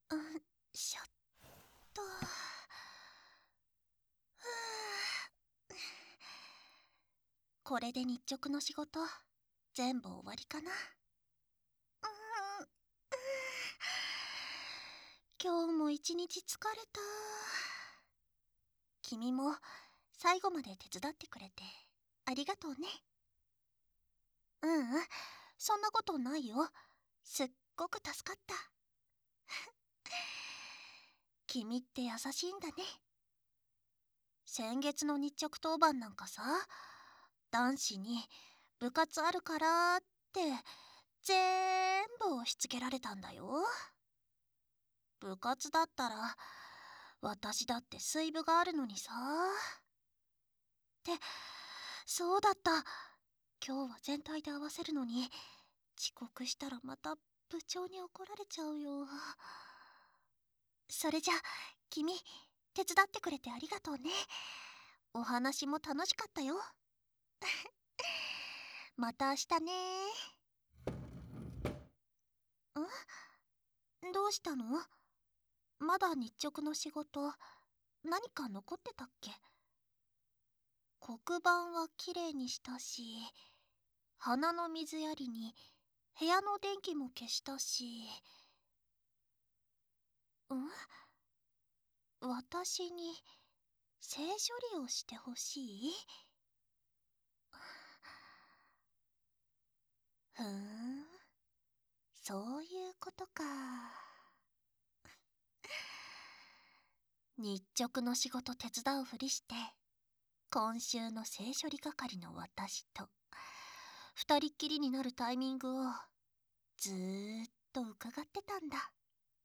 うん、しょっと。これで日直の仕事全部終わりかな。今日も一日疲れた。君も最後まで手伝ってくれてありがとうね。そんなことないよ。すっごく助かった。君って優しいんだね。先月の日直当番なんかさ、男子に部活あるからって全部押し付けられたんだよ。部活だったら私だって水部があるのにさ。ってそうだった。今日は全体で合わせるのに遅刻したらまた部長に怒られちゃうよ。それじゃ君手伝ってくれてありがとうね。お話も楽しかったよ。また明日ね。どうしたの？まだ日直の仕事何か残ってたっけ？黒板はきれいにしたし、花の水やりに部屋の電気も消したし。私に性処理をしてほしい？ふーん、そういうことか。日直の仕事手伝うふりして、今週の性処理係の私と二人っきりになるタイミングをずーっと伺ってたんだ。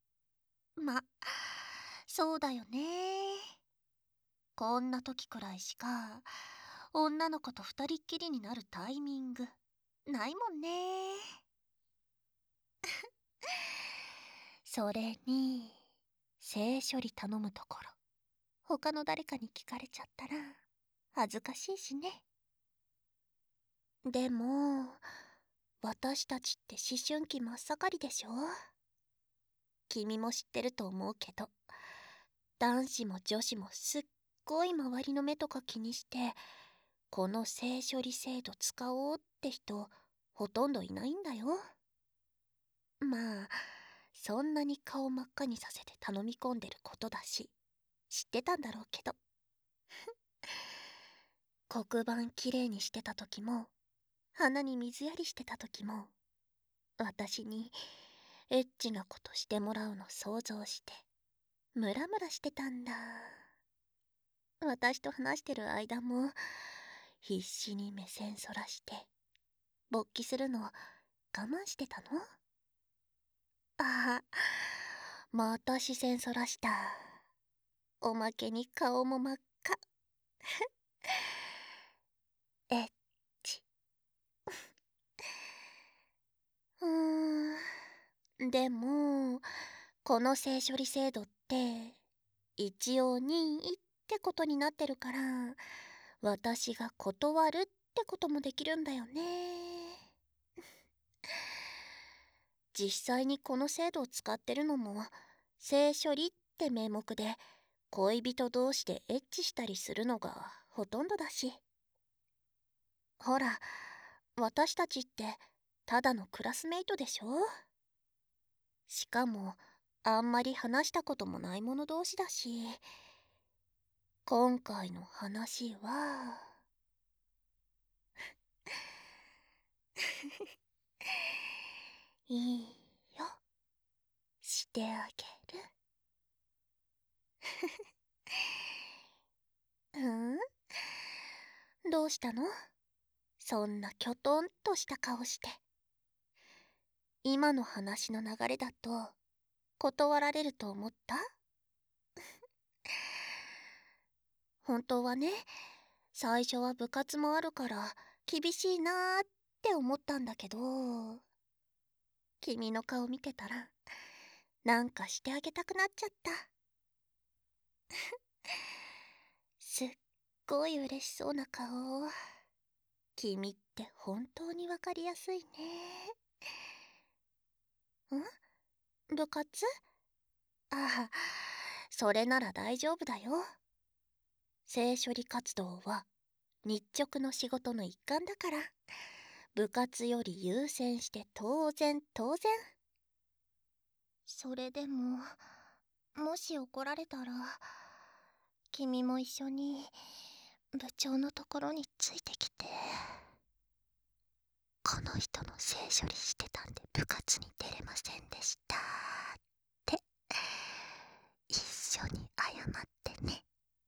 そうだよね。こんな時くらいしか女の子と二人っきりになるタイミングないもんね。それに性処理頼むところ他の誰かに聞かれちゃったら恥ずかしいしね。でも私たちって思春期真っ盛りでしょ。君も知ってると思うけど、男子も女子もすっごい周りの目とか気にしてこの性処理制度使おうって人ほとんどいないんだよ。まあそんなに顔真っ赤にさせて頼み込んでることだし知ってたんだろうけど。黒板きれいにしてた時も花に水やりしてた時も私にエッチなことしてもらうの想像してムラムラしてたんだ。私と話してる間も必死に目線そらして勃起するの我慢してたの。ああ、また視線そらした。おまけに顔も真っ赤。エッチ。でもこの性処理制度って一応任意ってことになってるから私が断るってこともできるんだよね。実際にこの制度を使ってるのも性処理って名目で恋人同士でエッチしたりするのがほとんどだし。ほら私たちってただのクラスメイトでしょ。しかもあんまり話したこともない者同士だし。今回の話はいいよ、してあげる。どうしたの？そんなきょとんとした顔して。今の話の流れだと断られると思った？本当はね、最初は部活もあるから厳しいなーって思ったんだけど、君の顔見てたらなんかしてあげたくなっちゃった。すっごい嬉しそうな顔。君って本当にわかりやすいね。部活？ ああ、それなら大丈夫だよ。性処理活動は日直の仕事の一環だから、部活より優先して当然当然。それでも、もし怒られたら、君も一緒に部長のところについてきて、この人の性処理してたんで部活に出れませんでしたって一緒に謝ってね。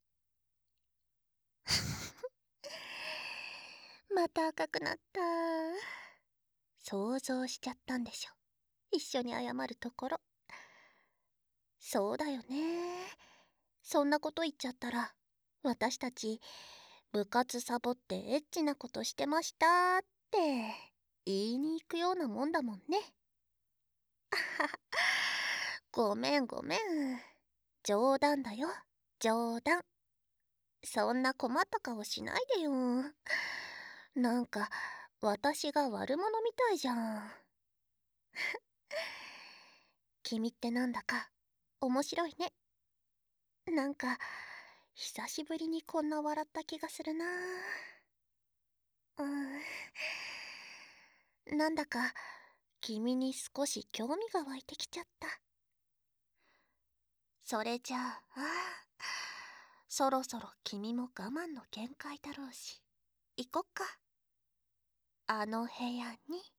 また赤くなった。想像しちゃったんでしょ、一緒に謝るところ。そうだよね。そんなこと言っちゃったら、私たち部活サボってエッチなことしてましたって言いに行くようなもんだもんね。ごめんごめん。冗談だよ、冗談。そんな困った顔しないでよ。なんか私が悪者みたいじゃん。君ってなんだか面白いね。なんか久しぶりにこんな笑った気がするな。なんだか君に少し興味が湧いてきちゃった。それじゃあ、そろそろ君も我慢の限界だろうし、行こっか。あの部屋に。